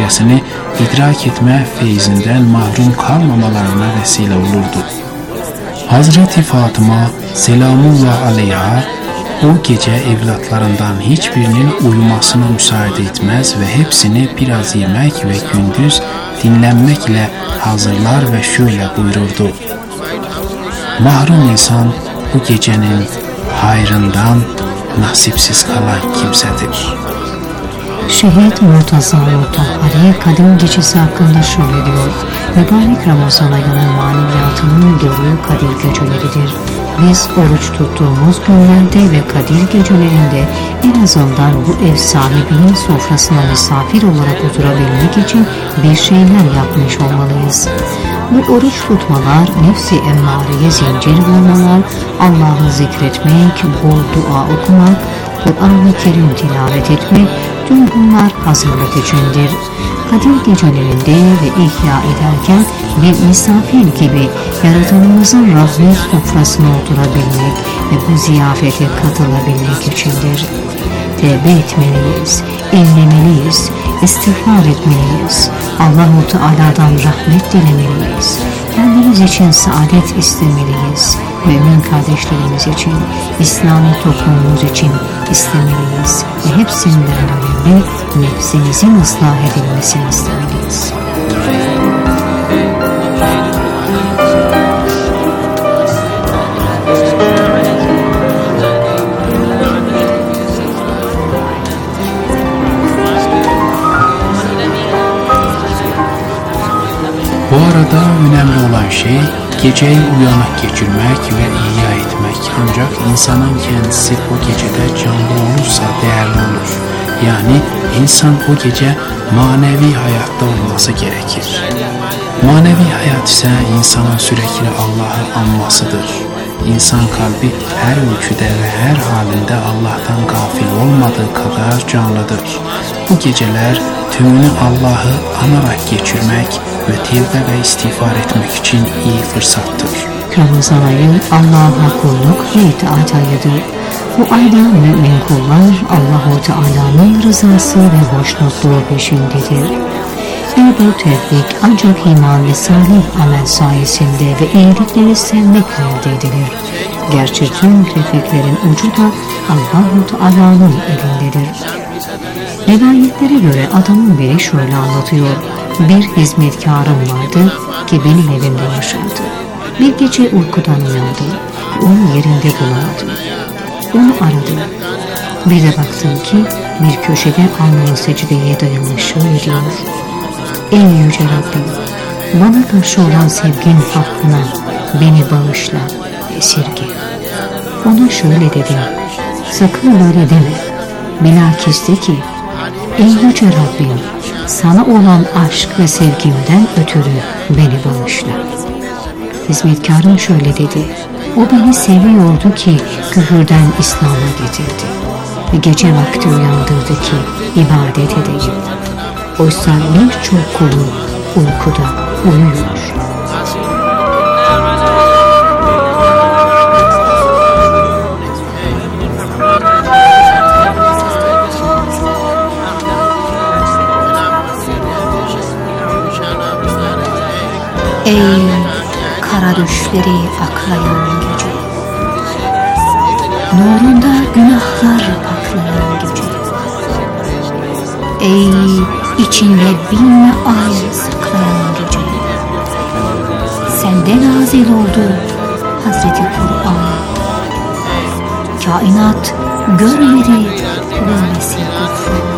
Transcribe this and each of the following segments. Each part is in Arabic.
gecəsini idrak etmə feyzindən mahrum qalmamalarına vəsilə olurdu. Hazreti Fatıma selamullah aleyha o gecə evlatlarından heç birinin uyumasına müsaade etməz və hepsini biraz yemək və gündüz dinlənməklə hazırlar və şöyle buyururdu: mahrum insan bu gecenin hayrından nasipsiz kalan kimsedir. Şehit Murtaza Mutahhari Kadir Gecesi hakkında şöyle diyor: mübarek Ramazan ayının maneviyatının dolu Kadir geceleridir. Biz oruç tuttuğumuz günlerde ve Kadir gecelerinde en azından bu ev sahibinin sofrasına misafir olarak oturabilmek için bir şeyler yapmış olmalıyız. Bu oruç tutmalar, nefsi emmareye zincir vurmalar, Allah'ı zikretmek, bol dua okumak, Kur'an-ı Kerim tilavet etmek, tüm bunlar hazırlık içindir. Kadir gecelerinde ve ihya ederken bir misafir gibi Yaratanımızın rahmet sofrasına oturabilmek ve bu ziyafete katılabilmek içindir. Tevbe etmeliyiz, inlemeliyiz, istiğfar etmeliyiz, Allah-u Teala'dan rahmet dilemeliyiz, kendimiz için saadet istemeliyiz, mümin kardeşlerimiz için, İslami toplumumuz için istemeliyiz ve hepsinden önemli nefsimizin ıslah edilmesini istemeliyiz. Bu arada önemli olan şey geceyi uyanık geçirmek ve ihya etmek. Ancak insanın kendisi o gecede canlı olursa değerli olur. Yani insan o gece manevi hayatta olması gerekir. Manevi hayat ise insanın sürekli Allah'ı anmasıdır. İnsan kalbi her ülküde ve her halinde Allah'tan gafil olmadığı kadar canlıdır. Bu geceler tümünü Allah'ı anarak geçirmek ve tevbe ve istiğfar etmek için iyi fırsattır. Ramazan ayı Allah'a kulluk ve itaat ayıdır. Bu ayda mümin kullar Allah-u Teala'nın rızası ve hoşnutluğu peşindedir. Ve bu tevfik ancak iman ve salih amel sayesinde ve iyilikleri sevmekle elde edilir. Gerçi tüm tevfiklerin ucu da Allah-u Teala'nın elindedir. Rivayetlere göre adamın biri şöyle anlatıyor: bir hizmetkarım vardı ki benim evimde yaşardı. Bir gece uykudan uyandı, onu yerinde bulamadım. Onu aradım. Bir de baktım ki bir köşede alnı secdeye dayanmış şöyle diyor: ey yüce Rabbim, bana karşı olan sevgin hakkına beni bağışla, esirge. Ona şöyle dedim: sakın böyle deme. Bilakis de ki, ey yüce Rabbim, sana olan aşk ve sevgimden ötürü beni bağışla. Hizmetkarım şöyle dedi: o beni seviyordu ki küfürden İslam'a getirdi ve gece vakti uyandırdı ki ibadet edeyim. Oysa birçok kulu uykuda uyuyor. Ey kara düşleri aklayan gece, nurunda günahlar paklayan gece, ey içinde bin ay saklayan gece, sende nazil oldu Hazreti Kur'an, kainat görmedi böylesi kufru.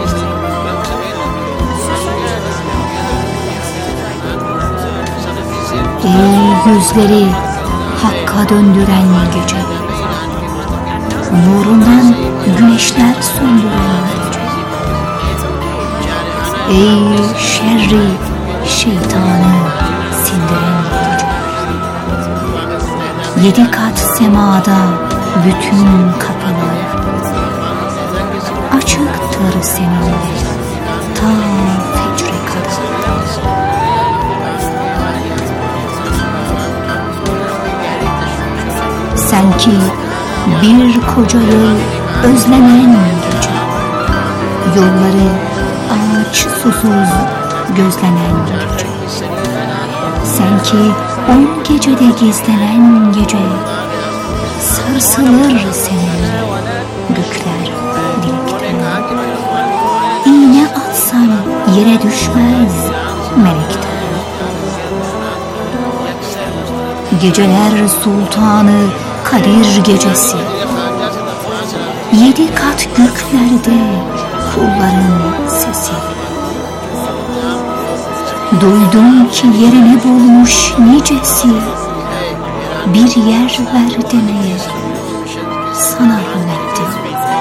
Ey yüzleri Hakk'a döndüren gece, nurundan güneşler söndüren gece, ey şerri şeytanı sindiren gece, 7 kat semada bütün kapılar açıktır seninle ta fecre kadar. Sen ki bir kocayı özlemen gece, yolları ağaç susuz gözlenen gece. Sen ki on gecede gizlenen gece, sarsılır seninle gökler dilekten. İğne atsan yere düşmez melekten. Geceler sultanı Kadir gecesi, 7 kat göklerde kulların sesi. Duydum ki yerini bulmuş nicesi, bir yer ver demeye sana yöneldim.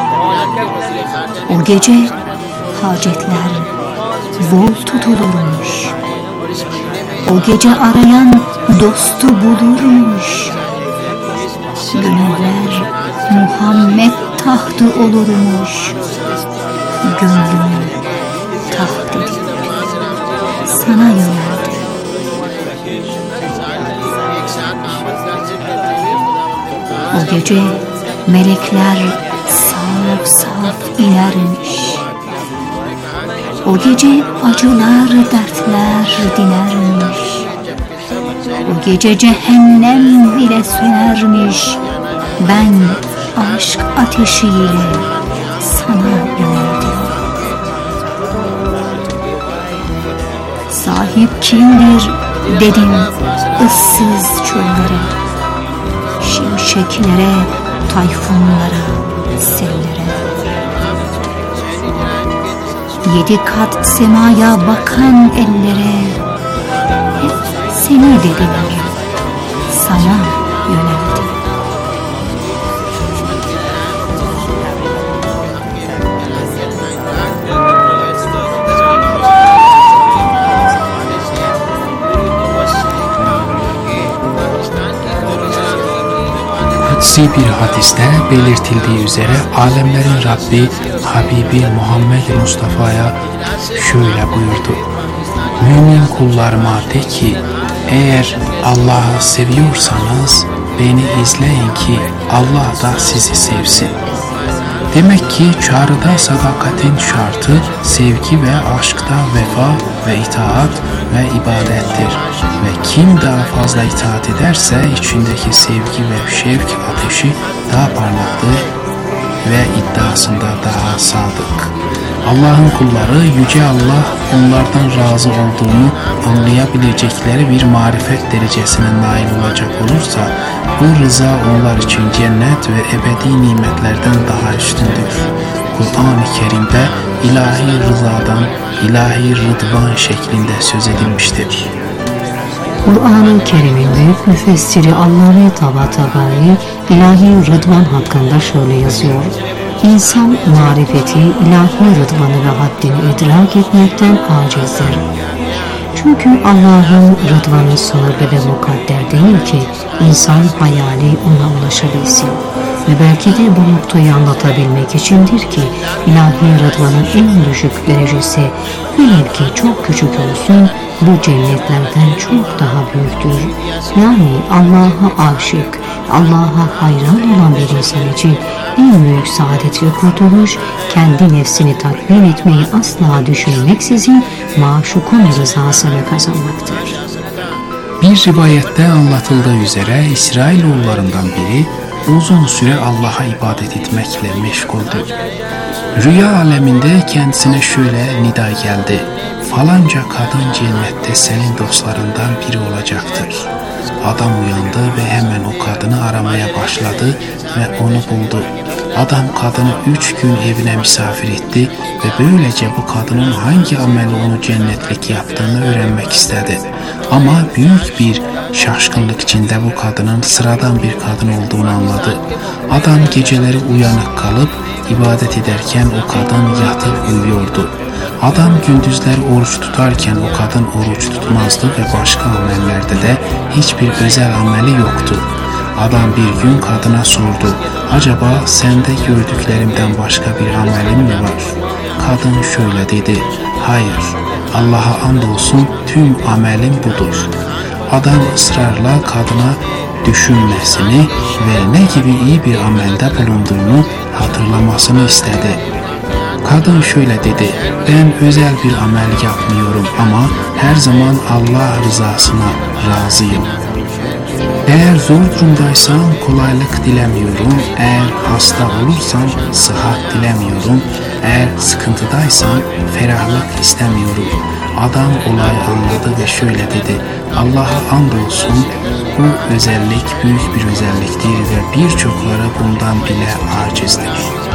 O gece hacetler bol tutulurmuş. O gece arayan dostu bulurmuş. Gönüller Muhammed tahtı olurmuş. Gönlümü taht edip sana yöneldim. O gece melekler saf saf inermiş. O gece acılar dertler dinermiş. O gece cehennem bile sönermiş. Ben aşk ateşiyle sana yöneldim. Sahip kimdir dedim ıssız çöllere, şimşeklere, tayfunlara, sellere. 7 kat semaya bakan ellere hep seni dediler, sana yöneldim. Kutsi bir hadiste belirtildiği üzere alemlerin Rabbi Habibi Muhammed Mustafa'ya şöyle buyurdu: Mümin kullarıma de ki, eğer Allah'ı seviyorsanız beni izleyin ki Allah da sizi sevsin. Demek ki çağrıda sadakatin şartı sevgi ve aşkta vefa ve itaat ve ibadettir. Ve kim daha fazla itaat ederse içindeki sevgi ve şevk ateşi daha parlaktır ve iddiasında daha sadık. Allah'ın kulları Yüce Allah onlardan razı olduğunu anlayabilecekleri bir marifet derecesine nail olacak olursa bu rıza onlar için cennet ve ebedi nimetlerden daha üstündür. Kur'an-ı Kerim'de ilahi rızadan ilahi rıdvan şeklinde söz edilmiştir. Kur'an-ı Kerim'in büyük müfessiri Allame Tabatabai ilahi rıdvan hakkında şöyle yazıyor: İnsan marifeti, ilahi rıdvanı ve haddini idrak etmekten acizdir. Çünkü Allah'ın rıdvanı sınırlı ve mukadder değil ki insan hayali ona ulaşabilsin. Ve belki de bu noktayı anlatabilmek içindir ki ilahi rıdvanın en düşük derecesi velev ki çok küçük olsun bu cennetlerden çok daha büyüktür. Yani Allah'a aşık, Allah'a hayran olan bir insan için en büyük saadet ve kurtuluş kendi nefsini tatmin etmeyi asla düşünmeksizin maşukun rızasını kazanmaktır. Bir rivayette anlatıldığı üzere İsrailoğullarından biri uzun süre Allah'a ibadet etmekle meşguldü. Rüya aleminde kendisine şöyle nida geldi: falanca kadın cennette senin dostlarından biri olacaktır. Adam uyandı ve hemen o kadını aramaya başladı ve onu buldu. Adam kadını 3 gün evine misafir etti ve böylece bu kadının hangi ameli onu cennetlik yaptığını öğrenmek istedi. Ama büyük bir şaşkınlık içinde bu kadının sıradan bir kadın olduğunu anladı. Adam geceleri uyanık kalıp ibadet ederken o kadın yatıp uyuyordu. Adam gündüzleri oruç tutarken o kadın oruç tutmazdı ve başka amellerde de hiçbir özel ameli yoktu. Adam bir gün kadına sordu: acaba sende gördüklerimden başka bir amelin mi var? Kadın şöyle dedi: hayır, Allah'a andolsun tüm amelim budur. Adam ısrarla kadına düşünmesini ve ne gibi iyi bir amelde bulunduğunu hatırlamasını istedi. Kadın şöyle dedi: ben özel bir amel yapmıyorum ama her zaman Allah rızasına razıyım. Eğer zor durumdaysam kolaylık dilemiyorum, eğer hasta olursam sıhhat dilemiyorum, eğer sıkıntıdaysam ferahlık istemiyorum. Adam olayı anladı ve şöyle dedi: Allah'a andolsun, bu özellik büyük bir özelliktir ve birçokları bundan bile acizdir.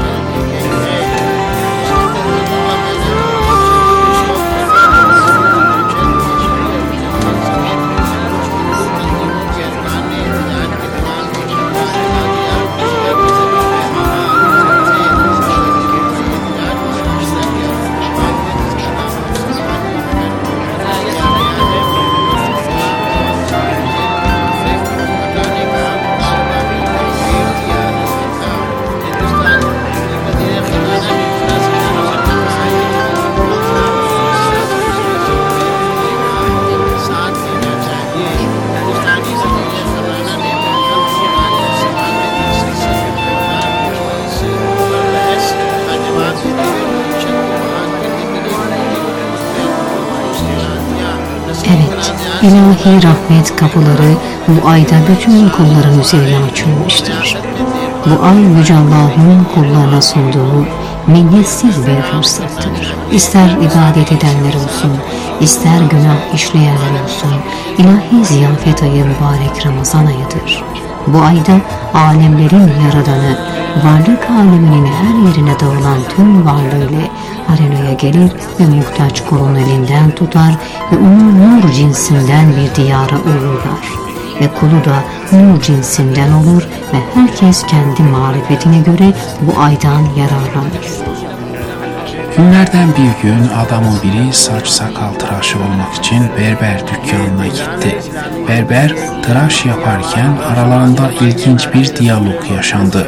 Evet, ilahi rahmet kapıları bu ayda bütün kulların üzerine açılmıştır. Bu ay Yüce Allah'ın kullarına sunduğu minnetsiz bir fırsattır. İster ibadet edenler olsun, ister günah işleyenler olsun, ilahi ziyafet ayı mübarek Ramazan ayıdır. Bu ayda alemlerin yaradanı, varlık aleminin her yerine dağılan tüm varlığıyla arenaya gelir ve muhtaç kulun elinden tutar ve onu nur cinsinden bir diyara uğurlar. Ve kulu da nur cinsinden olur ve herkes kendi marifetine göre bu aydan yararlanır. Günlerden bir gün adamın biri saç sakal tıraşı olmak için berber dükkanına gitti. Berber tıraş yaparken aralarında ilginç bir diyalog yaşandı.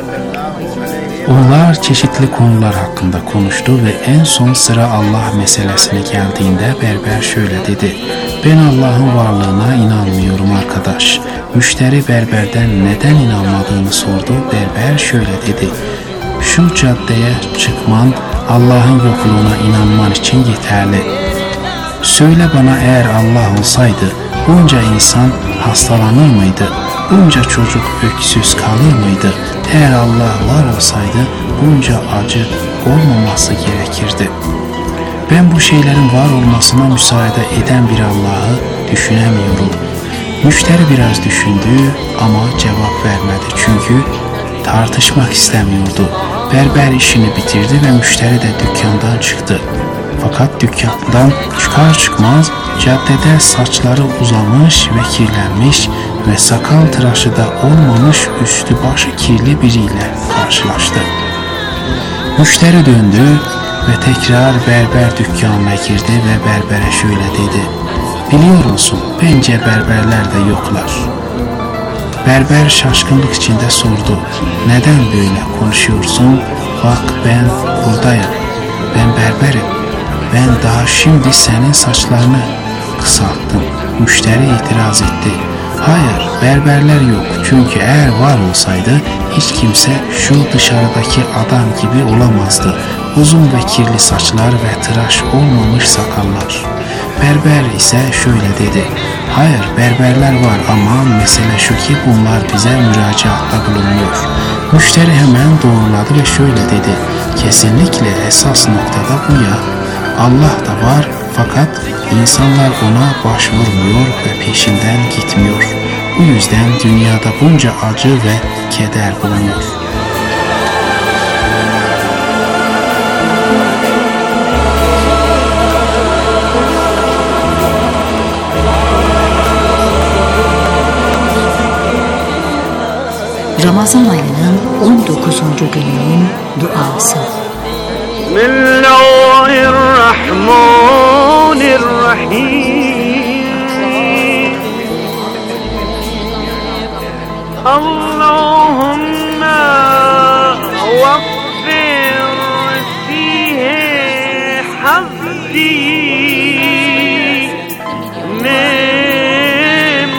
Onlar çeşitli konular hakkında konuştu ve en son sıra Allah meselesine geldiğinde berber şöyle dedi: ben Allah'ın varlığına inanmıyorum arkadaş. Müşteri berberden neden inanmadığını sordu. Berber şöyle dedi: şu caddeye çıkman Allah'ın yokluğuna inanman için yeterli. Söyle bana, eğer Allah olsaydı bunca insan hastalanır mıydı? Bunca çocuk öksüz kalır mıydı? Eğer Allah var olsaydı bunca acı olmaması gerekirdi. Ben bu şeylerin var olmasına müsaade eden bir Allah'ı düşünemiyorum. Müşteri biraz düşündü ama cevap vermedi çünkü tartışmak istemiyordu. Berber işini bitirdi ve müşteri de dükkandan çıktı. Fakat dükkandan çıkar çıkmaz caddede saçları uzamış ve kirlenmiş ve sakal tıraşı da olmamış üstü başı kirli biriyle karşılaştı. Müşteri döndü ve tekrar berber dükkanına girdi ve berbere şöyle dedi: biliyor musun, bence berberler de yoklar. Berber şaşkınlık içinde sordu: neden böyle konuşuyorsun? Bak, ben buradayım, ben berberim, ben daha şimdi senin saçlarını kısalttım. Müşteri itiraz etti: hayır, berberler yok, çünkü eğer var olsaydı hiç kimse şu dışarıdaki adam gibi olamazdı. Uzun ve kirli saçlar ve tıraş olmamış sakallar. Berber ise şöyle dedi: hayır, berberler var ama mesele şu ki bunlar bize müracaatta bulunuyor. Müşteri hemen doğruladı ve şöyle dedi: kesinlikle esas noktada bu ya. Allah da var fakat insanlar ona başvurmuyor ve peşinden gitmiyor. Bu yüzden dünyada bunca acı ve keder bulunuyor. Ramazan ayının 19. gününün duası. Allahümme vaffir fihi hazdi min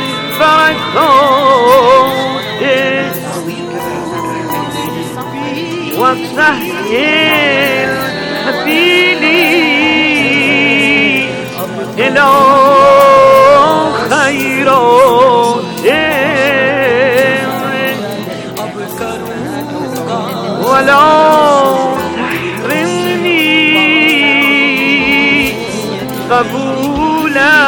berakatis ve sahhil إلى خيراتهم ولا تحرمني قبولا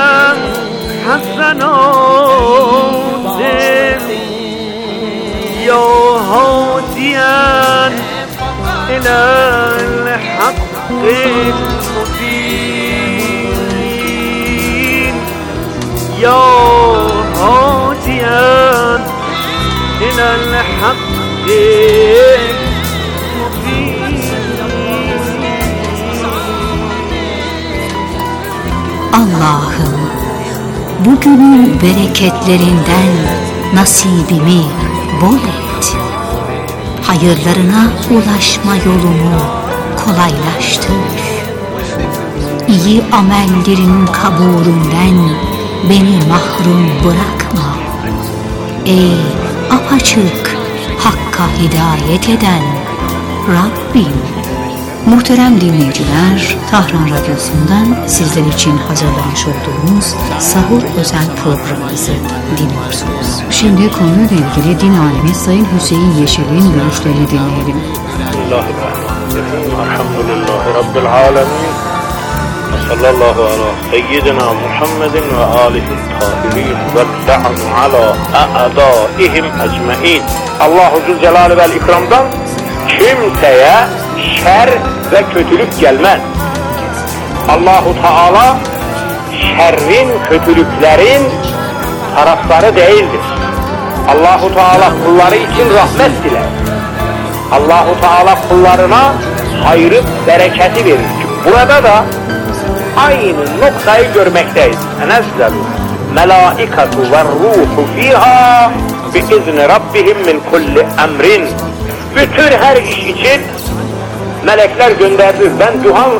حسناتهم يا هاديا إلى الحق المبين يا هاديا إلى الحق Allah'ım, bugünün bereketlerinden nasibimi bol et. Hayırlarına ulaşma yolumu kolaylaştır. İyi amellerin kabulünden beni mahrum bırakma. Ey apaçık Hakk'a hidayet eden Rabbim. Muhterem dinleyiciler, Tahran Radyosu'ndan sizler için hazırlamış olduğumuz Sahur özel programımızı dinliyorsunuz. Şimdi konuyla ilgili din alimi Sayın Hüseyin Yeşil'in görüşlerini dinleyelim. Bismillahirrahmanirrahim. Elhamdülillahi Rabbil alemin. Sallallahu ala seyyidina Muhammedin ve alihi tahirin ve la'nu ala a'daihim ecmain. Allahu Zülcelal vel İkram'dan kimseye şer ve kötülük gelmez. Allahu Teala şerrin, kötülüklerin tarafları değildir. Allahu Teala kulları için rahmet diler. Allahu Teala kullarına hayrı, bereketi verir. Burada da aynı noktayı görmekteyiz. Enezzelu melaikatu ve ruhu fiha biizni rabbihim min kulli emrin. Bütün her iş için melekler gönderilir. Ben Duhan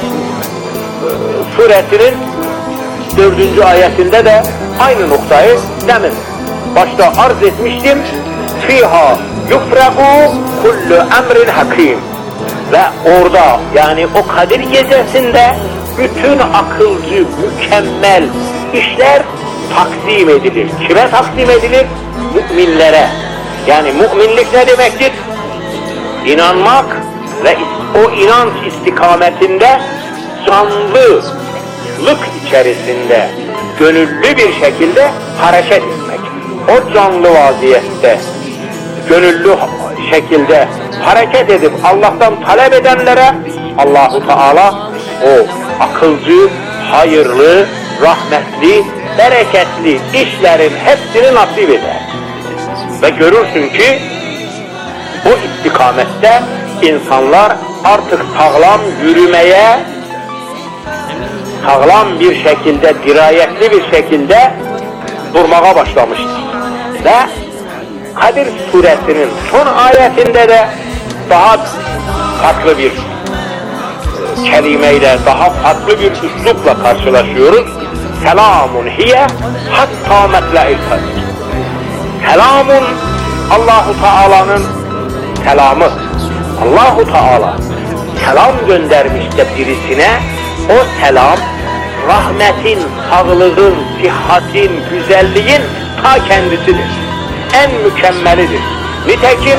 suresinin 4. ayetinde de aynı noktayı demin başta arz etmiştim. Fiha yufraku kullu emrin hakim. Ve orada, yani o Kadir gecesinde bütün akılcı, mükemmel işler taksim edilir. Kime taksim edilir? Müminlere. Yani müminlik ne demektir? İnanmak ve o inanç istikametinde canlılık içerisinde gönüllü bir şekilde hareket etmek. O canlı vaziyette gönüllü şekilde hareket edip Allah'tan talep edenlere Allahu Teala o akılcı, hayırlı, rahmetli, bereketli işlerin hepsini nasip eder. Ve görürsün ki o istikamette insanlar artık sağlam yürümeye, sağlam bir şekilde, dirayetli bir şekilde durmaya başlamıştır. Ve Kadir suresinin son ayetinde de daha farklı bir kelimeyle, daha farklı bir üslupla karşılaşıyoruz. Selamun hiye hatta metla'il fecr. Selamun Allahu Teala'nın selamı. Allahu Teala selam göndermiş de birisine, o selam rahmetin, sağlığın, sıhhatin, güzelliğin ta kendisidir. En mükemmelidir. Nitekim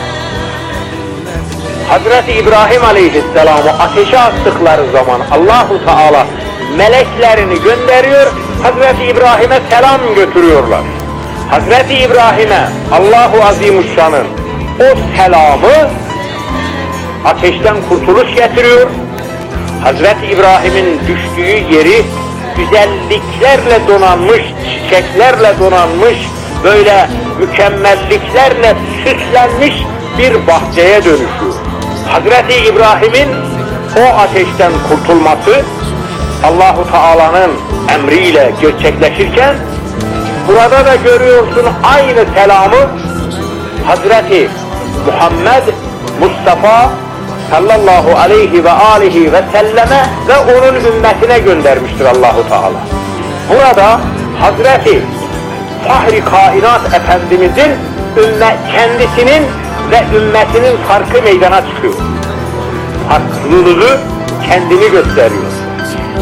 Hazreti İbrahim Aleyhisselam'ı ateşe attıkları zaman Allahu Teala meleklerini gönderiyor, Hazreti İbrahim'e selam götürüyorlar. Hazreti İbrahim'e Allahu Azimuşşan'ın o selamı ateşten kurtuluş getiriyor. Hazreti İbrahim'in düştüğü yeri güzelliklerle donanmış, çiçeklerle donanmış, böyle mükemmelliklerle süslenmiş bir bahçeye dönüşüyor. Hazreti İbrahim'in o ateşten kurtulması Allahu Teala'nın emriyle gerçekleşirken, burada da görüyorsun aynı selamı Hazreti Muhammed Mustafa sallallahu aleyhi ve alihi ve selleme ve onun ümmetine göndermiştir Allahu Teala. Burada Hazreti Fahri Kainat Efendimizin kendisinin ve ümmetinin farkı meydana çıkıyor. Farklılığı kendini gösteriyor.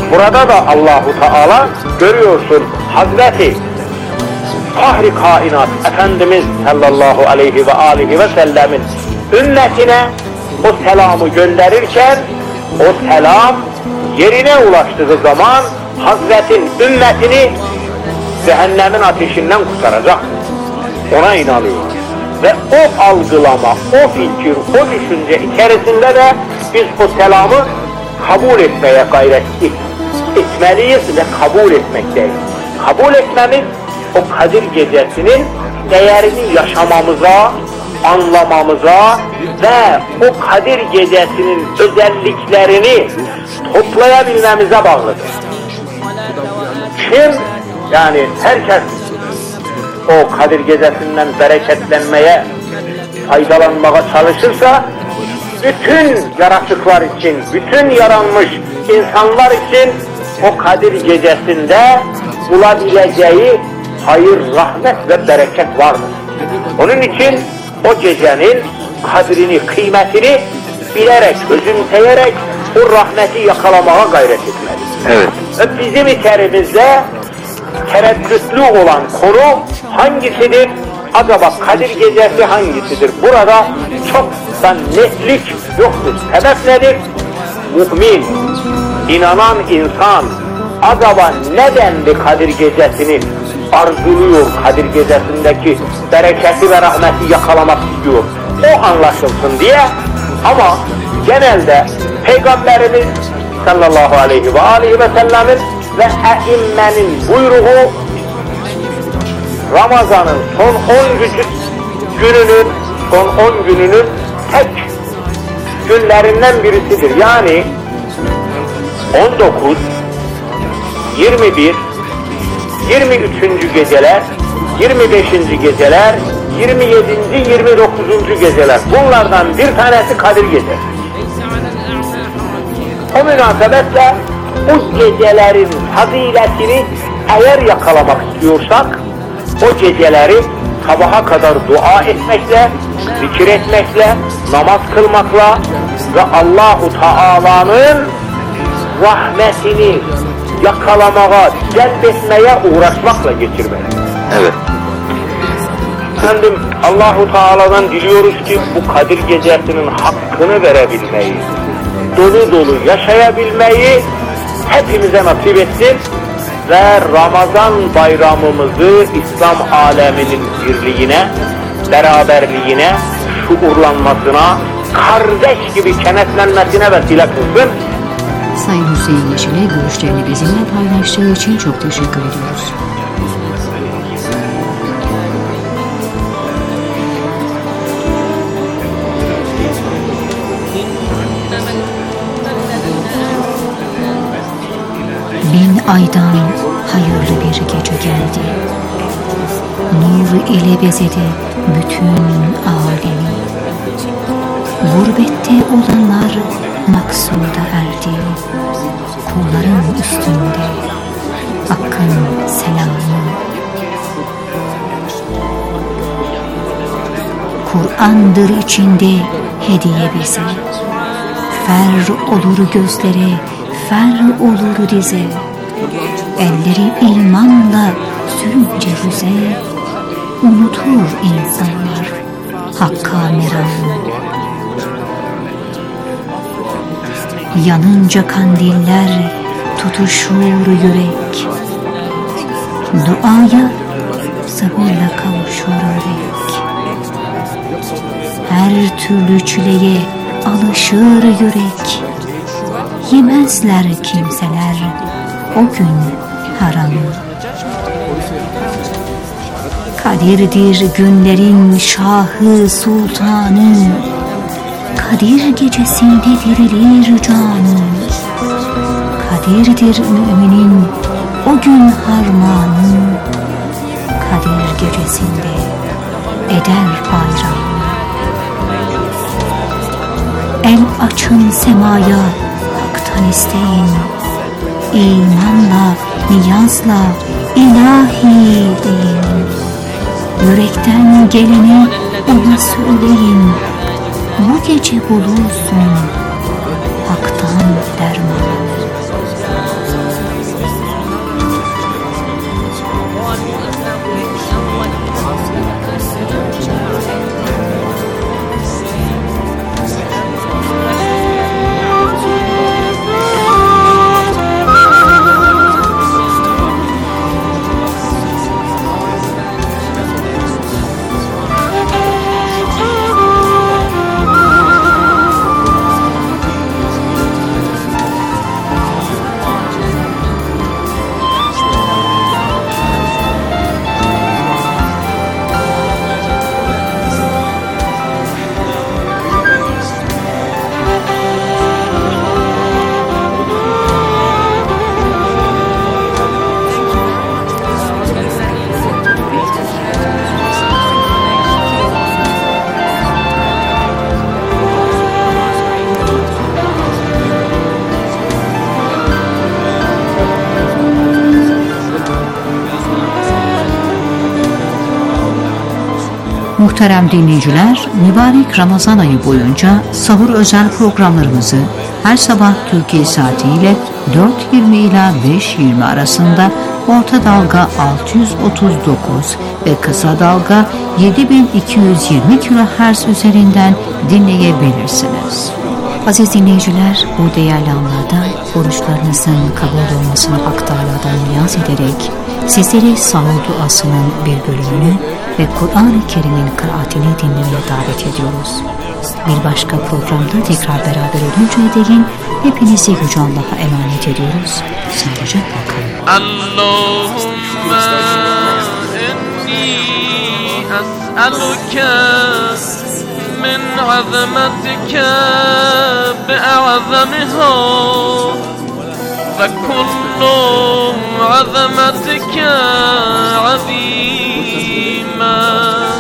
Burada da Allahu Teala görüyorsun Hazreti Fahri Kainat Efendimiz sallallahu aleyhi ve aleyhi ve sellemin ümmetine o selamı gönderirken o selam yerine ulaştığı zaman Hazretin ümmetini cehennemin ateşinden kurtaracak. Ona inanıyor. Ve o algılama, o fikir, o düşünce içerisinde de biz o selamı kabul etmeye gayret etmeliyiz ve kabul etmekteyiz. Kabul etmemiz o Kadir Gecesi'nin değerini yaşamamıza, anlamamıza ve o Kadir Gecesi'nin özelliklerini toplayabilmemize bağlıdır. Kim, yani herkes o Kadir Gecesi'nden bereketlenmeye, faydalanmaya çalışırsa, bütün yaratıklar için, bütün yaranmış insanlar için o Kadir Gecesi'nde bulabileceği hayır, rahmet ve bereket vardır. Onun için o gecenin kadrini, kıymetini bilerek, özümseyerek o rahmeti yakalamaya gayret etmeliyiz. Evet. Ve bizim içerimizde tereddütlü olan konu hangisidir? Acaba Kadir Gecesi hangisidir? Burada çok da netlik yoktur. Sebep nedir? Mümin, inanan insan acaba nedenli Kadir Gecesi'ni arzuluyor, Kadir Gecesi'ndeki bereketi ve rahmeti yakalamak istiyor? O anlaşılsın diye. Ama genelde Peygamberimiz sallallahu aleyhi ve aleyhi ve sellemin ve eimmenin buyruğu Ramazan'ın son 10 gününün tek günlerinden birisidir. Yani 19, 21, 23. geceler, 25. geceler, 27. 29. geceler. Bunlardan bir tanesi Kadir Gecesi. O münasebetle o gecelerin faziletini eğer yakalamak istiyorsak, o geceleri sabaha kadar dua etmekle, zikir etmekle, namaz kılmakla ve Allahu Teala'nın rahmetini yakalamaya, celbetmeye uğraşmakla geçirmeli. Evet. Efendim, Allahu Teala'dan diliyoruz ki bu Kadir Gecesi'nin hakkını verebilmeyi, dolu dolu yaşayabilmeyi hepimize nasip etsin ve Ramazan bayramımızı İslam aleminin birliğine, beraberliğine, şuurlanmasına, kardeş gibi kenetlenmesine vesile kılsın. Sayın Hüseyin Yeşil'e görüşlerini bizimle paylaştığı için çok teşekkür ediyoruz. Bin aydan hayırlı bir gece geldi. Nur ile bezedi bütün alemi. Gurbette olanlar maksuda erdi. Kulların üstünde Hakk'ın selamı. Kur'an'dır içinde hediye bize. Fer olur gözlere, fer olur dize. Elleri imanla sürünce yüze, unutur insanlar Hakk'a meramı. Yanınca kandiller tutuşur yürek, duaya sabırla kavuşur yürek. Her türlü çileye alışır yürek, yemezler kimseler o gün haramı. Kadirdir günlerin şahı sultanı, Kadir gecesinde dirilir canı. Kadirdir müminin o gün harmanı, Kadir gecesinde eder bayramı. El açın semaya, Hak'tan isteyin, İmanla, niyazla, ilahi deyin. Yürekten geleni ona söyleyin, bu gece bulursun Hak'tan derman. Muhterem dinleyiciler, mübarek Ramazan ayı boyunca sahur özel programlarımızı her sabah Türkiye saatiyle 4.20 ila 5.20 arasında orta dalga 639 ve kısa dalga 7220 kHz üzerinden dinleyebilirsiniz. Aziz dinleyiciler, bu değerli anlarda oruçlarınızın kabul olmasını Hak Teala'dan niyaz ederek sizleri sahur duasının bir bölümünü ve Kur'an-ı Kerim'in kıraatini dinlemeye davet ediyoruz. Bir başka programda tekrar beraber oluncaya değin hepinizi Yüce Allah'a emanet ediyoruz. Sağlıcakla kalın. Allahümme inni es'eluke min azametike bi'azamiha ve kullu azametike azima.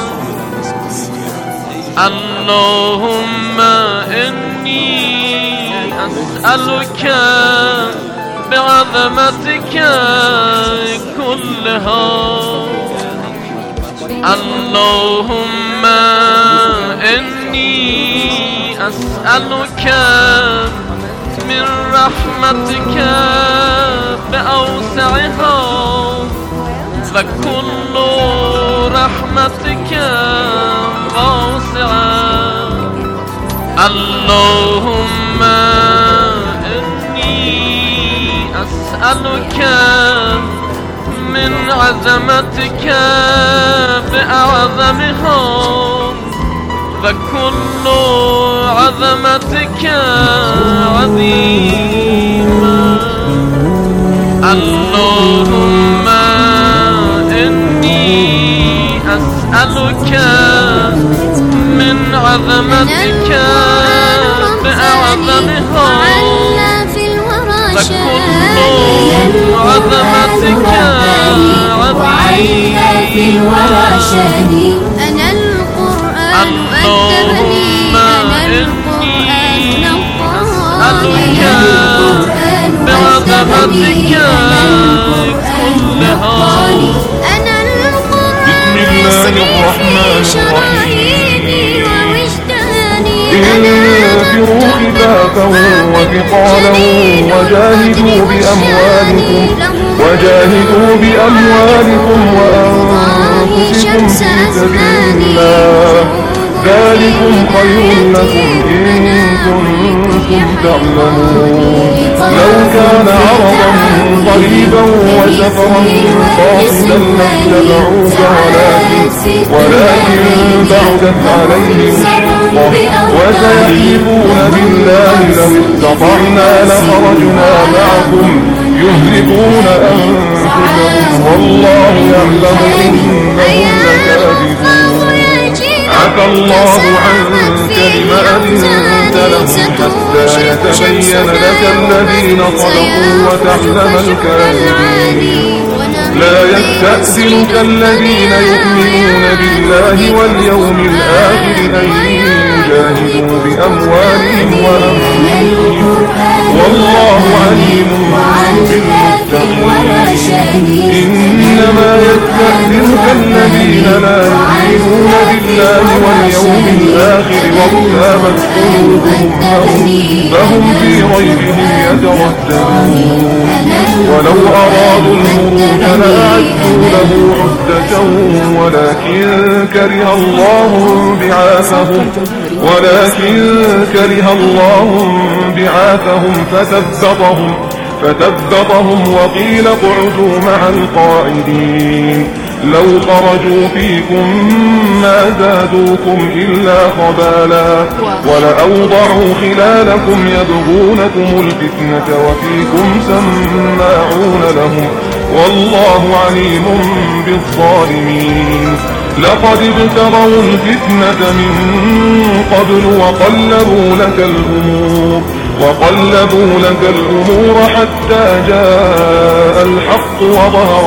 Allahümme inni es'eluke bi'azametike kulliha. Allahümme inni es'eluke min rahmetike bi'awsi'iha ve kullu rahmetike wasi'a. Allahümme inni es'eluke min azametike bi'azamiha ve kullu azametike azima. Allahümme inni es'eluke min azametike bi'azamiha ve kullu azametike أنا القرآن أدبني أنا القرآن نطقني بعظمتك كلها أنا القرآن يسري في شراييني ووجداني انفروا خفافا وثقالا وجاهدوا بأموالكم وأنفسكم في سبيل الله ذلكم خير لكم إن كنتم تعلمون لو كان عرضا قريبا وسفرا قاصدا لاتبعوك ولكن بعدت عليهم وسيحلفون بالله لو استطعنا لخرجنا معكم يهلكون أنفسهم والله يعلم إنهم لكاذبون عفى الله عنك لما أذنت لهم حتى يتبين لك الذين صدقوا وتعلم الكاذبين لا يستأذنك الذين يؤمنون بالله واليوم الآخر أن يجاهدوا بأموالهم وأنفسهم والله عليم بالمتقين إنما يستأذنك الذين لا يؤمنون بالله واليوم الآخر وارتابت قلوبهم فهم في ريبهم يترددون ولو أرادوا الخروج لأعدوا له عدة ولكن كره الله بعاثهم فثبطهم وقيل اقعدوا مع القاعدين لو خرجوا فيكم ما زادوكم إلا خبالا ولأوضعوا خلالكم يبغونكم الفتنة وفيكم سماعون لهم والله عليم بالظالمين لقد ابتغوا الفتنة من قبل وقلبوا لك الأمور حتى جاء الحق وظهر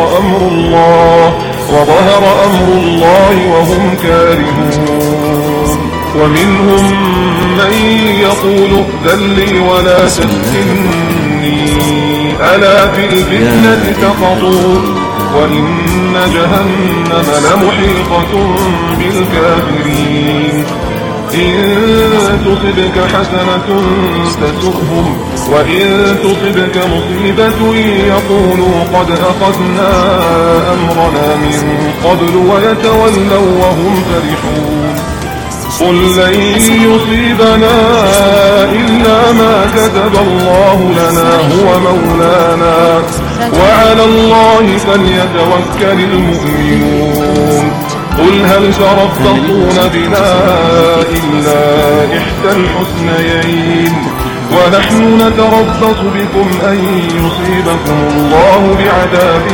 أمر الله وهم كارهون ومنهم من يقول ائذن لي ولا تفتني ألا في الفتنة سقطوا وإن جهنم لمحيطة بالكافرين إن تصبك حسنة تسؤهم وإن تصبك مصيبة يقولوا قد أخذنا أمرنا من قبل ويتولوا وهم فرحون قل لن يصيبنا إلا ما كتب الله لنا هو مولانا وعلى الله فليتوكل المؤمنون قل هل تربصون بنا إلا إحدى الحسنيين ونحن نتربص بكم أن يصيبكم الله بعذاب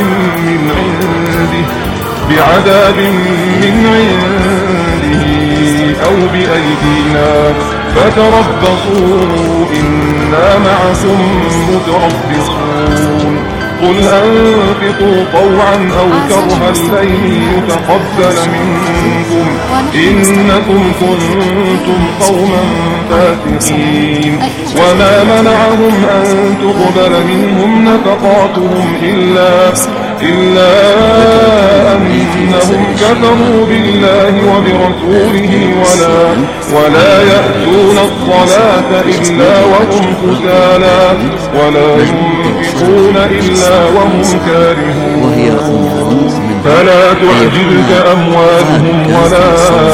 من عنده أو بأيدينا فتربصوا إنا معكم متربصون قل أنفقوا طوعا أو كرها لن يتقبل منكم إنكم كنتم قوما فاسقين وما منعهم أن تقبل منهم نفقاتهم إلا أنهم كفروا بالله وبرسوله ولا يأتون الصلاة إلا وهم كسالى ولا ينفقون إلا وهم كارهون فلا تعجبك أموالهم ولا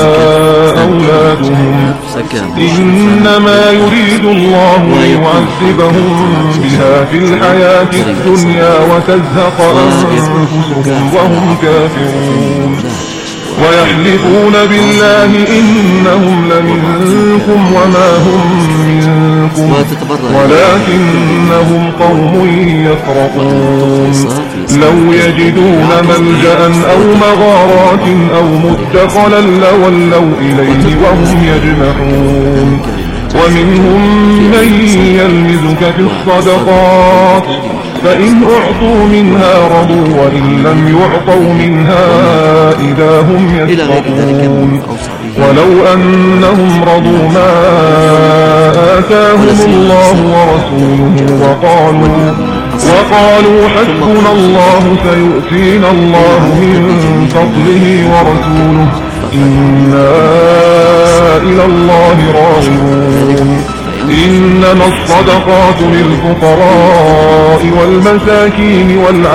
أولادهم إنما يريد الله ليعذبهم بها في الحياة الدنيا وتزهق أنفسهم وهم كافرون ويحلفون بالله إنهم لمنكم وما هم منكم ولكنهم قوم يفرقون لو يجدون ملجأ أو مغارات أو مدخلا لولوا إليه وهم يجمحون ومنهم من يلمزك في الصدقات فإن أعطوا منها رضوا وإن لم يعطوا منها إذا هم يسخطون ولو أنهم رضوا ما آتاهم الله ورسوله وقالوا حسبنا الله سيؤتينا الله من فضله ورسوله إنا إلى الله راغبون إنما الصدقات للفقراء والمساكين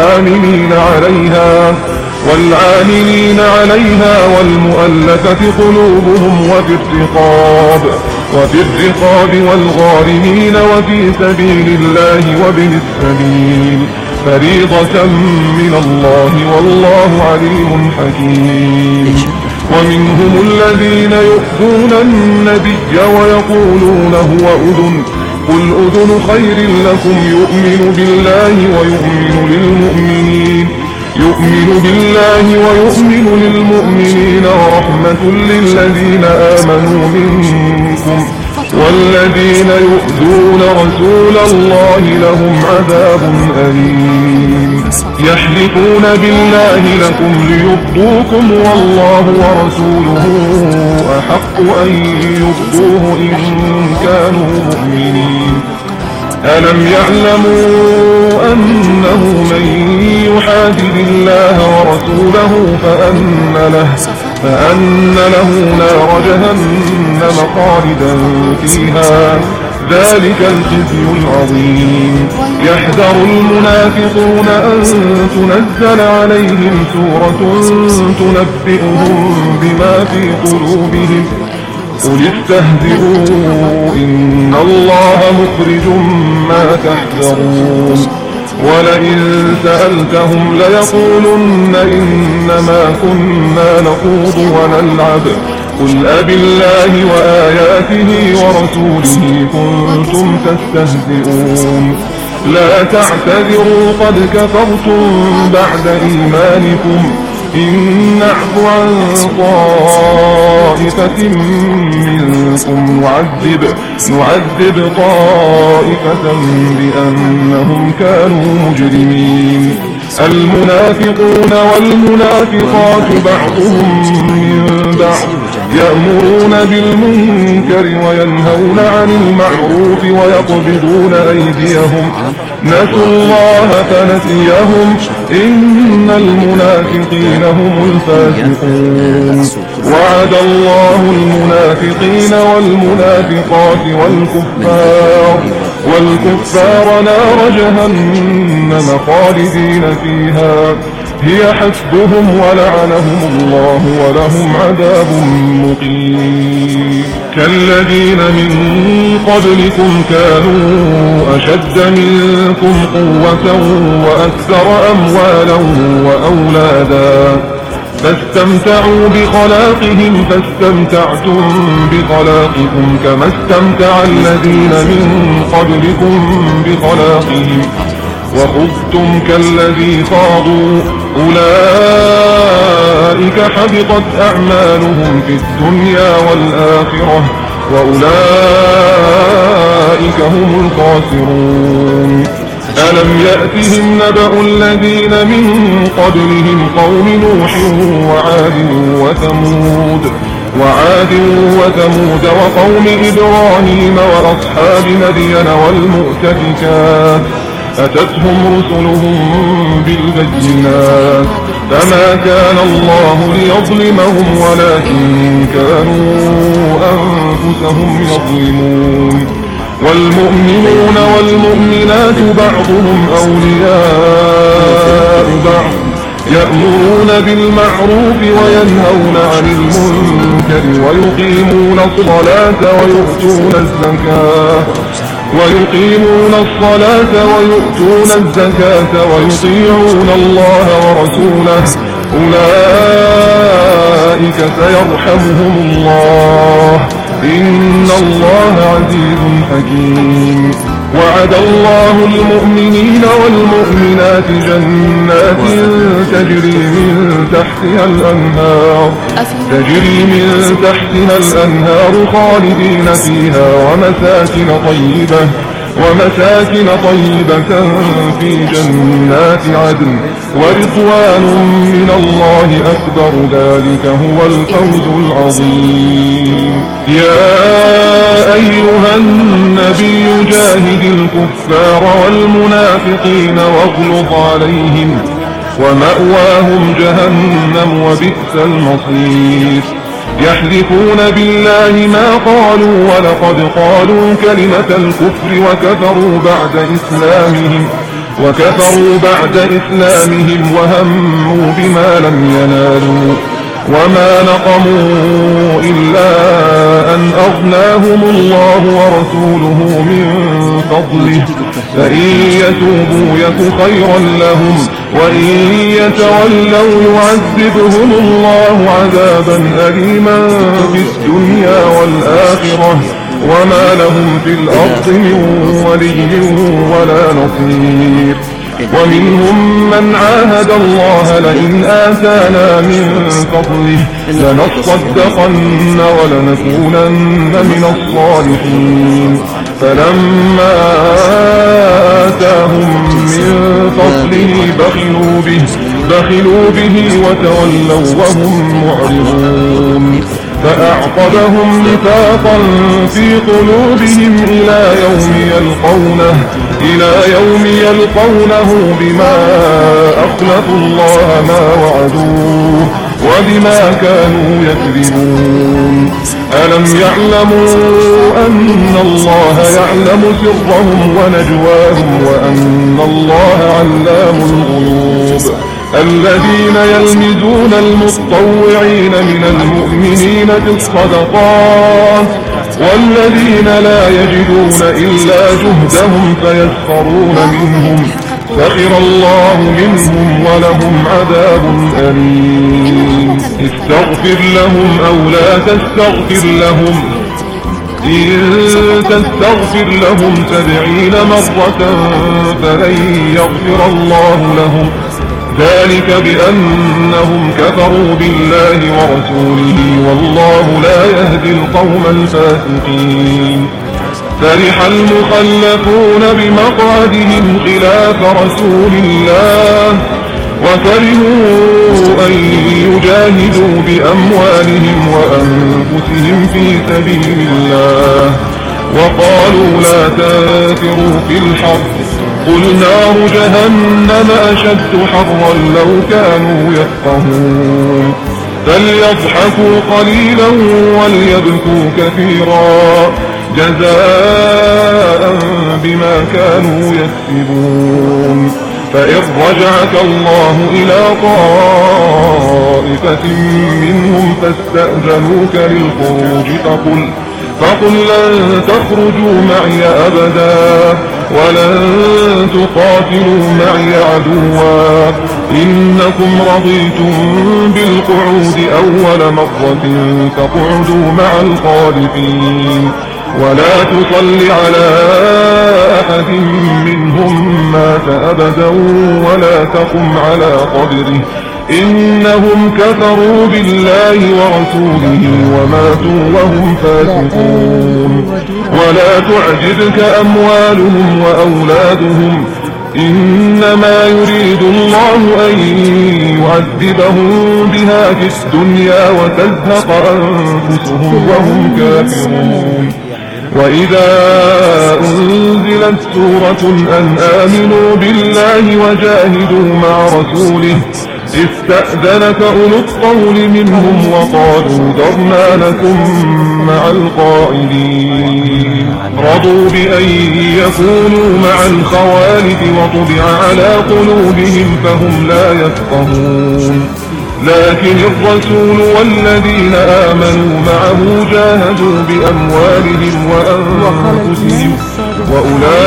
والعاملين عليها والمؤلفة قلوبهم وفي الرقاب والغارمين وفي سبيل الله وابن السبيل فريضة من الله والله عليم حكيم ومنهم الذين يؤذون النبي ويقولون هو أذن قل أذن خير لكم يؤمن بالله ويؤمن للمؤمنين ورحمة للذين آمنوا منكم والذين يؤذون رسول الله لهم عذاب أليم يحلفون بالله لكم ليرضوكم والله ورسوله أحق أن يرضوه إن كانوا مؤمنين ألم يعلموا أنه من يحادد الله ورسوله فأن له نار جهنم خالدا فيها ذلك الخزي العظيم يحذر المنافقون أن تنزل عليهم سورة تنبئهم بما في قلوبهم قل استهزئوا إن الله مخرج ما تحذرون ولئن سألتهم ليقولن إنما كنا نخوض ونلعب قل أبالله وآياته ورسوله كنتم تستهزئون لا تعتذروا قد كفرتم بعد إيمانكم إن نعفو عن طائفة منكم نعذب طائفة بأنهم كانوا مجرمين المنافقون والمنافقات بعضهم من بعض يأمرون بالمنكر وينهون عن المعروف ويقبضون أيديهم نسوا الله فنسيهم إن المنافقين هم الفاسقون وعد الله المنافقين والمنافقات والكفار نار جهنم خالدين فيها هي حسبهم ولعنهم الله ولهم عذاب مقيم كالذين من قبلكم كانوا أشد منكم قوة وأكثر أموالا وأولادا فاستمتعوا بخلاقهم فاستمتعتم بخلاقكم كما استمتع الذين من قبلكم بخلاقهم وخذتم كالذي خاضوا أولئك حبطت أعمالهم في الدنيا والآخرة وأولئك هم الخاسرون ألم يأتهم نبأ الذين من قبلهم قوم نوح وعاد وثمود وقوم إبراهيم وأصحاب مدين والمؤتفكات أتتهم رسلهم بالبينات فما كان الله ليظلمهم ولكن كانوا أنفسهم يظلمون والمؤمنون والمؤمنات بعضهم أولياء بعض يأمرون بالمعروف وينهون عن المنكر ويقيمون الصلاة ويؤتون الزكاة ويطيعون الله ورسوله أولئك سيرحمهم الله إن الله عزيز حكيم وعد الله المؤمنين والمؤمنات جنات تجري من تحتها الأنهار خالدين فيها ومساكن طيبة في جنات عدن ورضوان من الله أكبر ذلك هو الفوز العظيم يا أيها النبي جاهد الكفار والمنافقين واغلظ عليهم ومأواهم جهنم وبئس المصير يحلفون بالله ما قالوا ولقد قالوا كلمة الكفر وكفروا بعد إسلامهم وهموا بما لم ينالوا وما نقموا إلا أن أغناهم الله ورسوله من فضله فإن يتوبوا يك خيرا لهم وإن يتولوا يعذبهم الله عذابا أليما في الدنيا والآخرة وما لهم في الأرض من ولي ولا نصير ومنهم من عاهد الله لئن آتانا من فضله لنصدقن ولنكونن من الصالحين فلما آتاهم من فضله بخلوا به وتولوا وهم معرضون فأعقبهم نفاقا في قلوبهم إلى يوم يلقونه بما أخلفوا الله ما وعدوه وبما كانوا يكذبون ألم يعلموا أن الله يعلم سرهم ونجواهم وأن الله علام الغيوب الذين يلمزون المتطوعين من المؤمنين في الصدقات والذين لا يجدون إلا جهدهم فيسخرون منهم سخر الله منهم ولهم عذاب أليم استغفر لهم أو لا تستغفر لهم إن تستغفر لهم 70 مرة فلن يغفر الله لهم ذلك بأنهم كفروا بالله ورسوله والله لا يهدي القوم الفاسقين فرح المخلفون بمقعدهم خلاف رسول الله وكرهوا أن يجاهدوا بأموالهم وأنفسهم في سبيل الله وقالوا لا تنفروا في الحر قل نار جهنم أشد حرا لو كانوا يفقهون فليضحكوا قليلا وليبكوا كثيرا جزاء بما كانوا يكسبون فإن رجعك الله إلى طائفة منهم فاستأذنوك للخروج فقل لن تخرجوا معي أبدا ولن تقاتلوا معي عدوا إنكم رضيتم بالقعود أول مرة فاقعدوا مع الخالفين ولا تصل على أحد منهم مات أبدا ولا تقم على قبره إنهم كفروا بالله ورسوله وماتوا وهم فاسقون ولا تعجبك أموالهم وأولادهم إنما يريد الله أن يعذبهم بها في الدنيا وتزهق أنفسهم وهم كافرون وإذا أنزلت سورة أن آمنوا بالله وجاهدوا مع رسوله استأذنك أولو الطول منهم وقالوا ذرنا لكم مع القاعدين رضوا بأن يكونوا مع الخوالف وطبع على قلوبهم فهم لا يفقهون لكن الرسول والذين آمنوا معه جاهدوا بأموالهم وأنفسهم وأولئك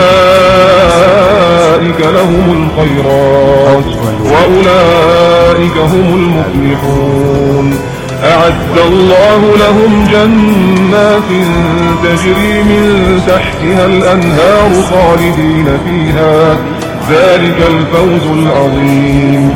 لهم الخيرات وأولئك هم المفلحون أعد الله لهم جنات تجري من تحتها الأنهار خالدين فيها ذلك الفوز العظيم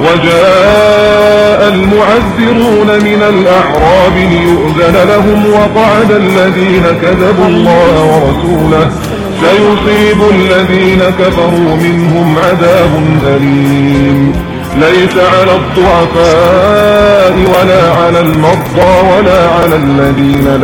وجاء المعذرون من الأعراب ليؤذن لهم وقعد الذين كذبوا الله ورسوله سيصيب الذين كفروا منهم عذاب أليم ليس على الضعفاء ولا على المرضى ولا على الذين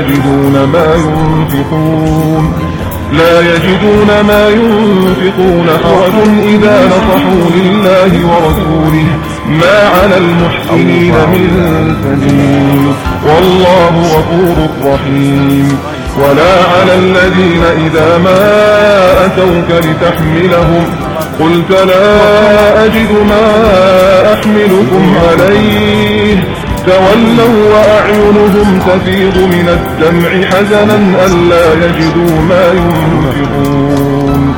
لا يجدون ما ينفقون حرج إذا نصحوا لله ورسوله ما على المحسنين من سبيل والله غفور رحيم ولا على الذين إذا ما أتوك لتحملهم قلت لا أجد ما أحملكم عليه تولوا وأعينهم تفيض من الدمع حزنا ألا يجدوا ما ينفقون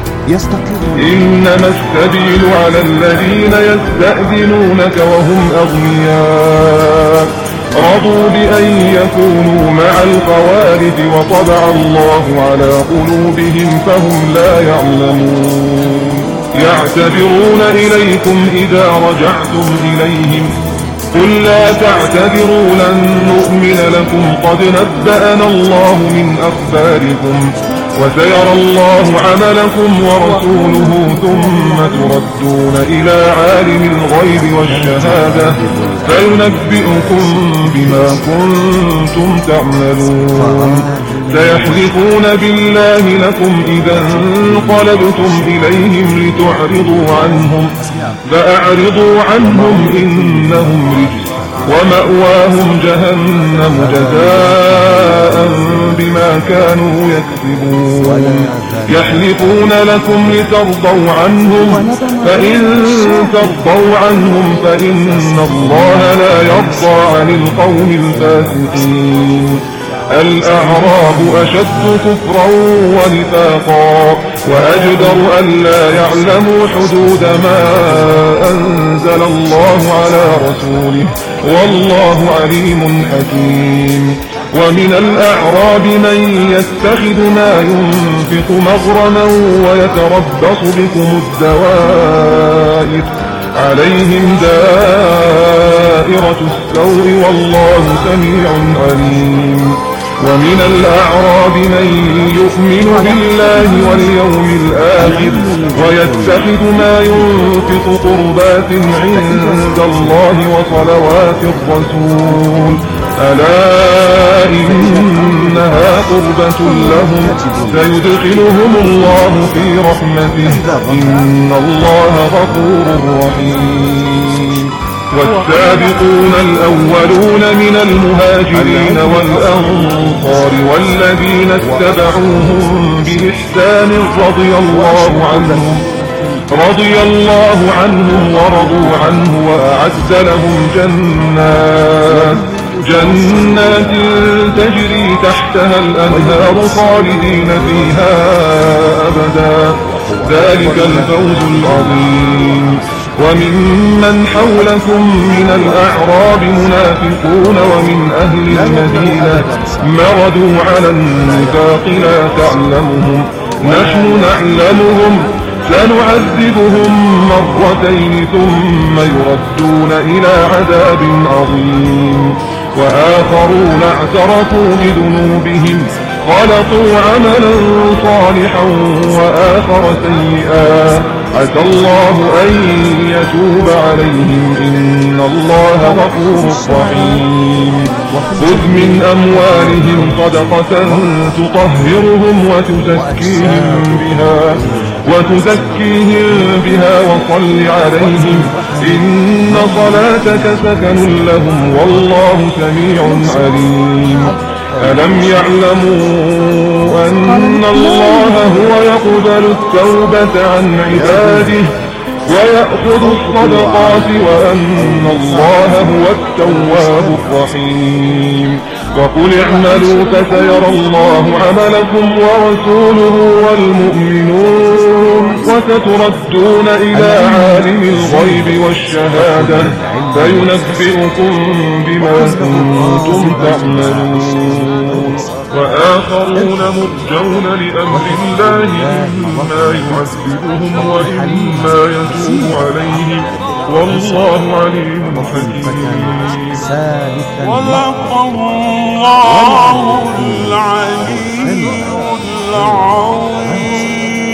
إنما السبيل على الذين يستأذنونك وهم أغنياء رضوا بأن يكونوا مع الخوارج وطبع الله على قلوبهم فهم لا يعلمون يعتذرون إليكم إذا رجعتم إليهم قل لا تعتذروا لن نؤمن لكم قد نبأنا الله من أخباركم وسيرى الله عملكم ورسوله ثم تردون إلى عالم الغيب والشهادة فينبئكم بما كنتم تعملون سيحلفون بالله لكم إذا انقلبتم إليهم لتعرضوا عنهم فأعرضوا عنهم إنهم رجس ومأواهم جهنم جزاء بما كانوا يكسبون يحلفون لكم لترضوا عنهم فإن ترضوا عنهم فإن الله لا يرضى عن القوم الفاسقين الأعراب أشد كفرا ونفاقا وأجدر ألا يعلموا حدود ما أنزل الله على رسوله والله عليم حكيم ومن الأعراب من يتخذ ما ينفق مغرما ويتربص بكم الدوائر عليهم دائرة السوء والله سميع عليم ومن الأعراب من يؤمن بالله واليوم الآخر ويتخذ ما ينفق قربات عند الله وصلوات الرسول ألا إنها قربة لهم سيدخلهم الله في رحمته إن الله غفور رحيم والسابقون الأولون من المهاجرين والأنصار والذين اتبعوهم بإحسان رضي الله عنهم ورضوا عنه وأعد لهم جنات تجري تحتها الأنهار خالدين فيها أبدا ذلك الفوز العظيم وممن حولكم من الأعراب منافقون ومن أهل المدينة مردوا على النفاق لا تعلمهم نحن نعلمهم سنعذبهم مرتين ثم يردون إلى عذاب عظيم وآخرون اعترفوا بذنوبهم خلطوا عملا صالحا وآخر سيئا عسى الله أن يتوب عليهم إن الله غفور رحيم خذ من أموالهم صدقة تطهرهم وتزكيهم بها وصل عليهم إن صلاتك سكن لهم والله سميع عليم ألم يعلموا أن الله هو يقبل التوبة عن عباده ويأخذ الصدقات وأن الله هو التواب الرحيم وقل اعملوا فسيرى الله عملكم ورسوله والمؤمنون وستردون إلى عالم الغيب والشهادة فينبئكم بما كنتم تعملون وآخرون مرجون لأمر الله إما يعذبهم وإما يتوب عليهم والله عليم حكيم صدق الله العلي العظيم.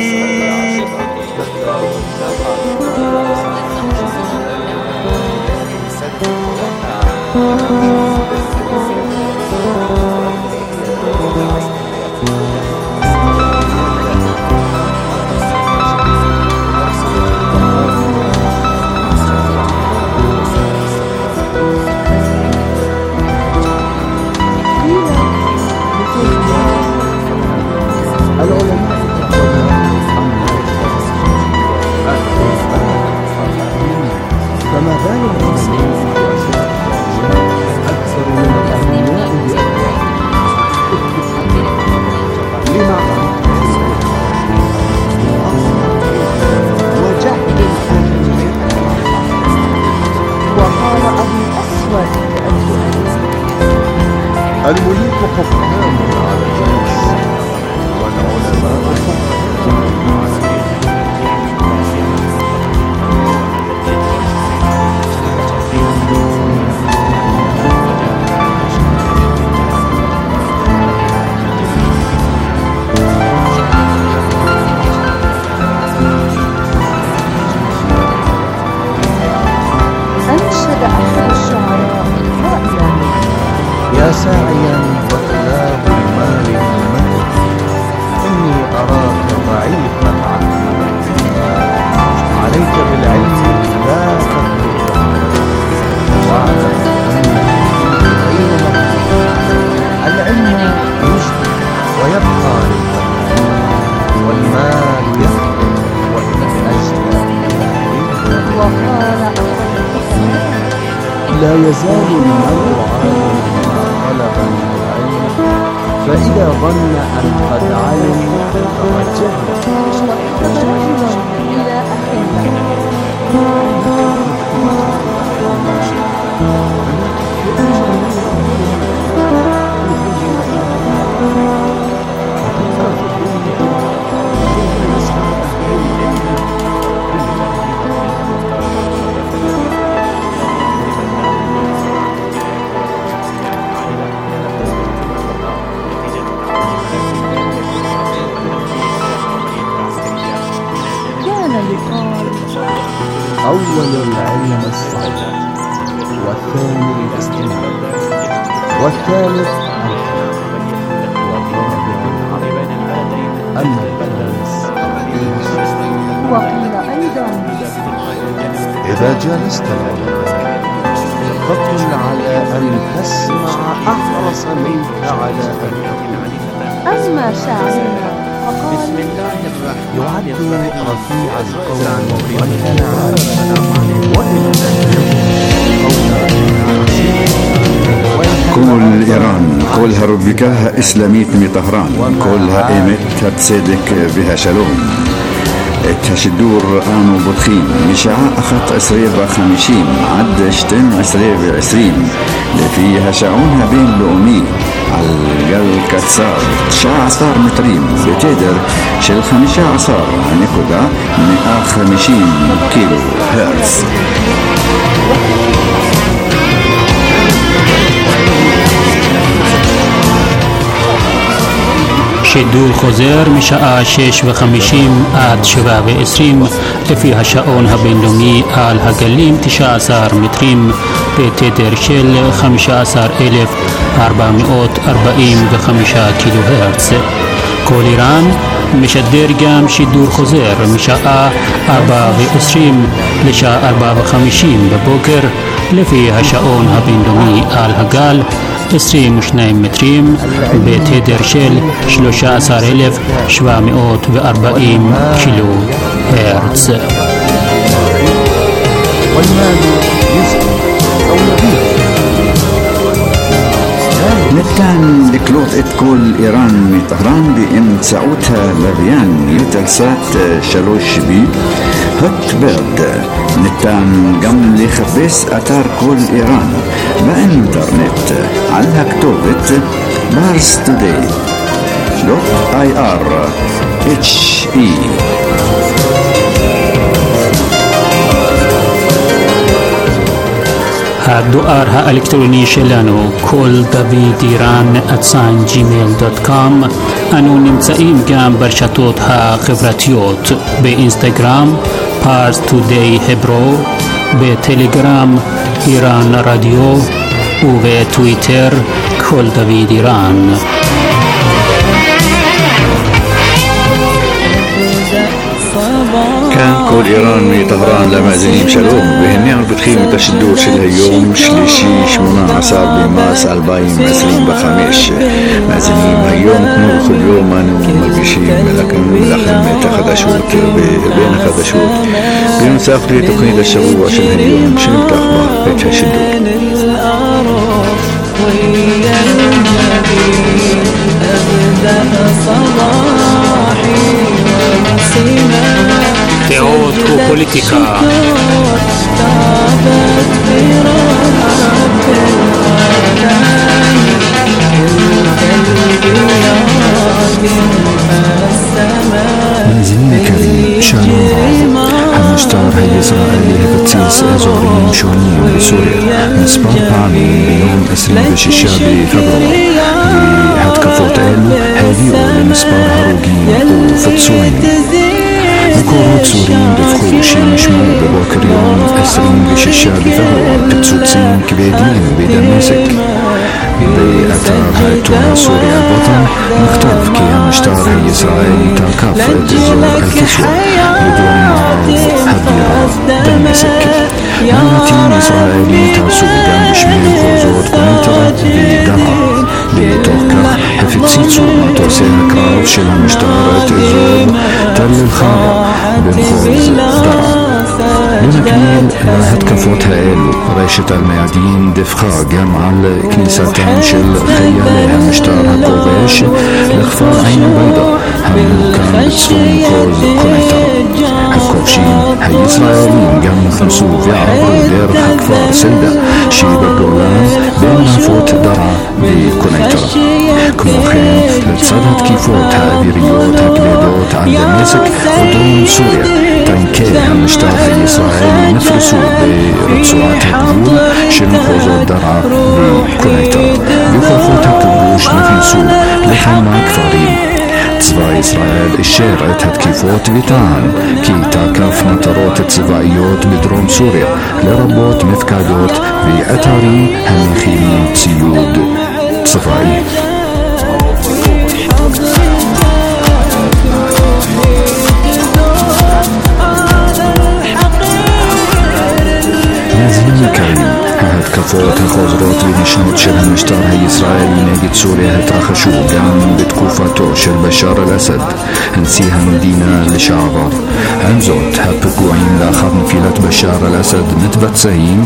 الملوك حكام على الناس والعلماء أنشد أحد الشعراء قائلا: يا ساعيا وكلاب المال المدد إني أراك ضعيف العقل عليك بالعلم لا تطلب واعلم أنك غير مطلوب العلم يشبه ويبقى للفتى والمال يفقد وإن أجل وقال لا يزال المرء عالما طلب العلم فإذا ظن أن قد علم فقد جهل إلى والثالث أما الجالس وقيل أيضا إذا جالست العلماء فكن على أن تسمع أحرص منك على أن تقول. أما شاعرنا فقال يعد رفيع القول وكان عارفا وإن كل إيران كلها ربكاها إسلاميت مي طهران كلها إيمت هتصدق بها شلوم تشدور آنو بدخين مشاع أخط أسريبا خمشين عد شتم أسريبا عسرين لفيها شعونها بين لؤمي عالقل كتسار شاع صار مترين بتدر شل 15 نكودا 150 كيلو هرتز. שידור חוזר משעה 6:50 עד 7:20 לפי השעון הבינלאומי על הגלים 19 מטרים בתדר של 15,445 קילו הרץ. כל איראן משדר גם שידור חוזר משעה 4:20 לשעה 4:50 בבוקר לפי השעון הבינלאומי על הגל 22 מטרים בתדר של 13,740 קילו הרץ. ניתן לקלוט את כל איראן מטהרן באמצעות הלוויין יוטלסאט 3B הוטברד. ניתן גם לחפש אתר כל איראן באינטרנט על הכתובת parstoday.ir/he. הדואר האלקטרוני שלנו כל דוד איראן @gmail.com. אנו נמצאים גם ברשתות החברתיות באינסטגרם פארס טודיי hebro, בטלגרם איראן רדיו ובטוויטר כל דוד איראן. كان كل إيران من طهران لمازنين شلوم بهني عم بتخيم تشدور شل اليوم شليشي 18 بماس 2025 مازنين اليوم كنور كل يوم أنا ملبشين لكن ملحم تاخد أشوط بين أخذ أشوط بمسافر تقنية الشروع شل اليوم شنو تأخبار بتشدور דעות ופוליטיקה. مازنين الكريم شالوم هالمشتار الإسرائيلي بتسيس أزوريين شونيين بسوريا مسبار بعمين بيوم 26 بفبراير لهتكفوت إلو هذيو لمسبار هروجين وفتسوين مكورات سوريين دفخوشي مشمو بباكر يوم 26 بفبراير بتسوتسين كبيدين بدمشق بأثار هاتوها سوريا البطن مختلف كي المشتار الإسرائيلي تاكاف تزور الكسوة بدون معارض هديرة دمشق مالتين إسرائيلي تاسو دام بشميل خوزوت كونيترات بدرع بتوكر حفتسيتسو ماتوسين كراف شل المشتار تزور تل الخارة بنخوز درع لنكمل هتكفوت هائلو ريشة الميادين دفخا جمع الكنيستان شل خيالها مشتار هكوباش لخفار عين بيضة همو كان بتصفون خوز كونيتر هكوبشين هاي إسرائيليين جمع خمسو في عبر دير هكفار سيدة شيب الجولان بين فوت درع بكونيتر كموخين لتصدد كيفوت هابيريوت هكبيدوت عند دمشق ودون سوريا تنكيل همشتار هاي إسرائيلي نفرسو برצועת הגבול של מחוזות דרעה וקונקטור. בכוחות הכיבוש נכנסו לכמה כפרים. צבא ישראל אישר את התקיפות וטען כי תקף מטרות צבאיות בדרום סוריה לרבות מפקדות ואתרים המכילים ציוד צבאי. מאזינים יקרים, ההתקפות החוזרות ונשנות של המשטר הישראלי נגד סוריה התרחשו גם בתקופתו של בשאר אל-אסד, נשיא המדינה לשעבר. עם זאת, הפיגועים לאחר נפילת בשאר אל-אסד מתבצעים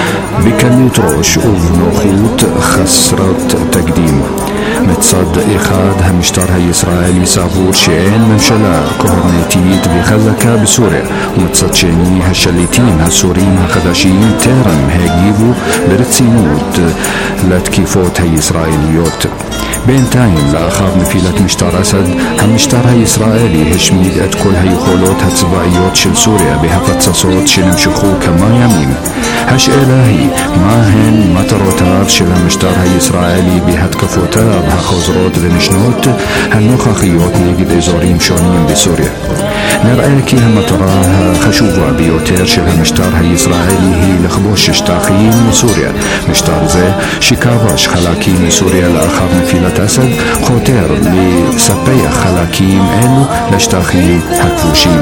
בקלות ראש ובנוחות חסרת תקדים. מצד אחד, המשטר הישראלי סבור שאין ממשלה קוהרנטית וחזקה בסוריה, ומצד שני, השליטים הסוריים החדשים טרם הגיבו ברצינות לתקיפות הישראליות. בינתיים, לאחר נפילת משטר אסד, המשטר הישראלי השמיד את כל היכולות הצבאיות של סוריה בהפצצות שנמשכו כמה ימים. השאלה היא, מה הן מטרותיו של המשטר הישראלי בהתקפותיו החוזרות ונשנות הנוכחיות נגד אזורים שונים בסוריה? נראה כי המטרה החשובה ביותר של המשטר הישראלי היא לכבוש שטחים מסוריה. משטר זה, שכבש חלקים מסוריה לאחר נפילת אסד, חותר לספח חלקים אלו לשטחים הכבושים.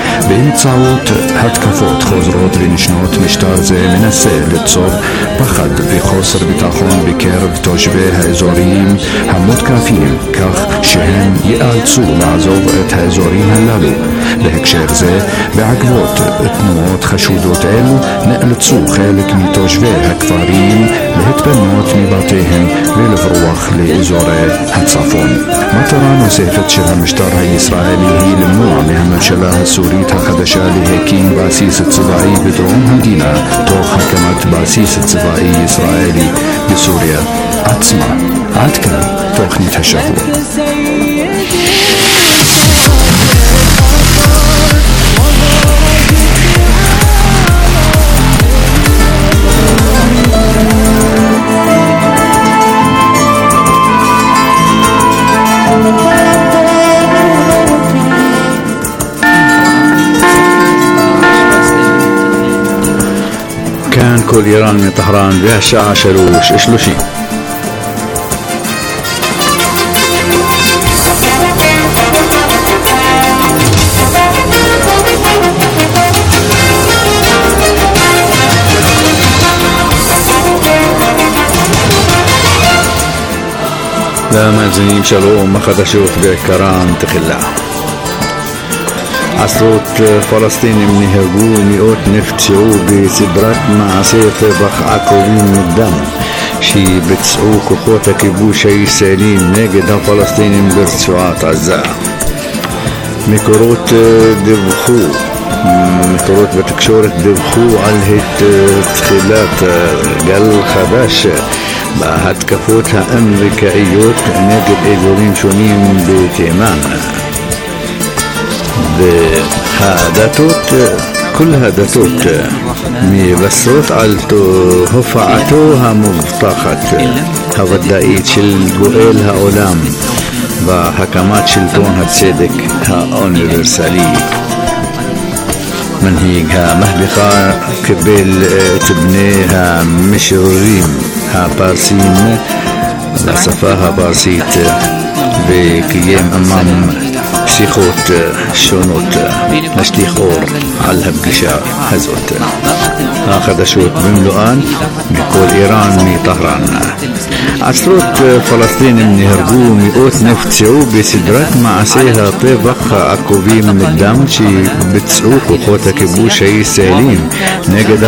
באמצעות התקפות חוזרות ונשנות, משטר זה מנסה ליצור פחד וחוסר ביטחון בקרב תושבי האזורים המותקפים, כך שהם ייאלצו לעזוב את האזורים הללו. בהקשר זה, בעקבות תנועות חשודות אלו, נאלצו חלק מתושבי הכפרים להתפנות מבתיהם ולברוח לאזורי הצפון. מטרה נוספת של המשטר הישראלי היא למנוע מהממשלה הסורית החדשה להקים בסיס צבאי בדרום המדינה, תוך הקמת בסיס צבאי ישראלי בסוריה עצמה. עד כאן תוכנית השבוע. כאן כל איראן מטהרן והשעה 3:30. למאזינים שלום, החדשות בעיקרן תחילה. עשרות פלסטינים נהרגו ומאות נפצעו בסדרת מעשי טבח עקובים מדם שביצעו כוחות הכיבוש הישראלים נגד הפלסטינים ברצועת עזה. מקורות בתקשורת דיווחו על תחילת גל חדש בהתקפות האמריקאיות נגד אזורים שונים בתימן. כל הדתות מבשרות על הופעתו המובטחת הוודאית של גואל העולם והקמת שלטון הצדק האוניברסלי. מנהיג המהפכה קיבל את בני המשוררים הפרסים לשפה הפרסית וקיים עמם שיחות שונות להשליך אור על הפגישה הזאת. החדשות במלואן מכל איראן מטהרן. עשרות פלסטינים נהרגו ומאות נפצעו בסדרת מעשי הטבח העקובים מדם שביצעו כוחות הכיבוש הישראלים נגד